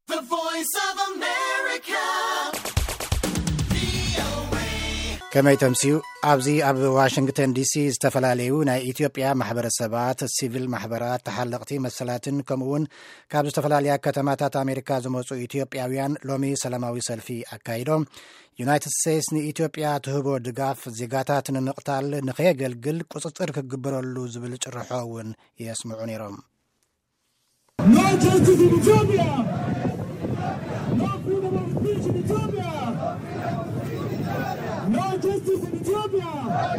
The Voice of America. كما يتمسيو أبزي أب واشنطن دي سي استفلاليو نا إثيوبيا محبرسبات السيفل محبرات تحلقتي مسلاتن كمون كابز استفلاليا كتماتات أمريكا زموصو إثيوبياويان لومي سلاماوي سلفي أكايدو يونايتد ستيتس ني إثيوبيا تهبو دقاف زيغاتات نقتال نخيقلقل قصصر كقبرلو زبل جرحوون يسمعوني روم. No justice in Ethiopia! No freedom of speech in Ethiopia! No justice in Ethiopia!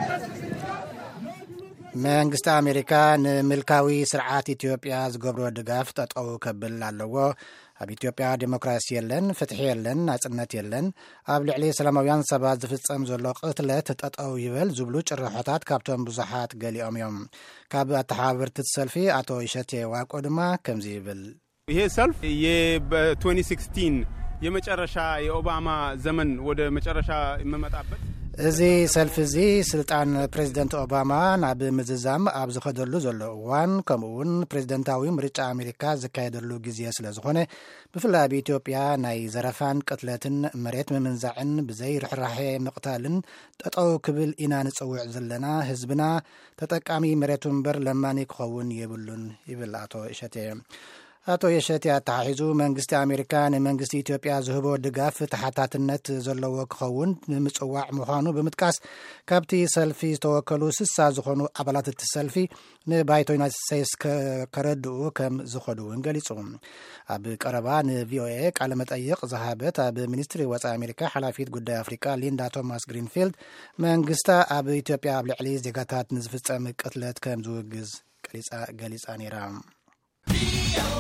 መንግስት አሜሪካ ንምልካዊ ስርዓት ኢትዮጵያ ዝገብሮ ድጋፍ ጠጠው ከብል ኣለዎ ኣብ ኢትዮጵያ ዲሞክራሲ የለን ፍትሒ የለን ናጽነት የለን ኣብ ልዕሊ ሰላማውያን ሰባት ዝፍጸም ዘሎ ቅትለት ጠጠው ይበል ዝብሉ ጭርሖታት ካብቶም ብዙሓት ገሊኦም እዮም ካብ ኣተሓባበርቲ ሰልፊ አቶ ይሸቴ ዋቆ ድማ ከምዚ ይብል ይሄ ሰልፍ የ2016 የመጨረሻ የኦባማ ዘመን ወደ መጨረሻ ይመጣበት እዚ ሰልፍ እዚ ስልጣን ፕሬዚደንት ኦባማ ናብ ምዝዛም ኣብ ዝኸደሉ ዘሎ እዋን ከምኡውን ፕሬዚደንታዊ ምርጫ ኣሜሪካ ዝካየደሉ ግዜ ስለ ዝኾነ ብፍላይ ኣብ ኢትዮጵያ ናይ ዘረፋን ቅትለትን መሬት ምምንዛዕን ብዘይ ርሕራሄ ምቕታልን ጠጠው ክብል ኢና ንፅውዕ ዘለና ህዝብና ተጠቃሚ መሬቱ እምበር ለማኒ ክኸውን የብሉን ይብል አቶ እሸቴ አቶ የሸቴ አታሒዙ መንግስቲ አሜሪካ ንመንግስቲ ኢትዮጵያ ዝህቦ ድጋፍ ተሓታትነት ዘለዎ ክኸውን ንምጽዋዕ ምዃኑ ብምጥቃስ ካብቲ ሰልፊ ዝተወከሉ 60 ዝኾኑ ኣባላት እቲ ሰልፊ ንባይቶ ዩናይትድ ስቴትስ ከረድኡ ከም ዝኸዱ ገሊጹ ኣብ ቀረባ ንቪኦኤ ቃለ መጠይቅ ዝሃበት ኣብ ሚኒስትሪ ወፃኢ አሜሪካ ሓላፊት ጉዳይ አፍሪካ ሊንዳ ቶማስ ግሪንፊልድ መንግስታ ኣብ ኢትዮጵያ ኣብ ልዕሊ ዜጋታት ንዝፍጸም ቅትለት ከም ዝውግዝ ገሊጻ ነይራ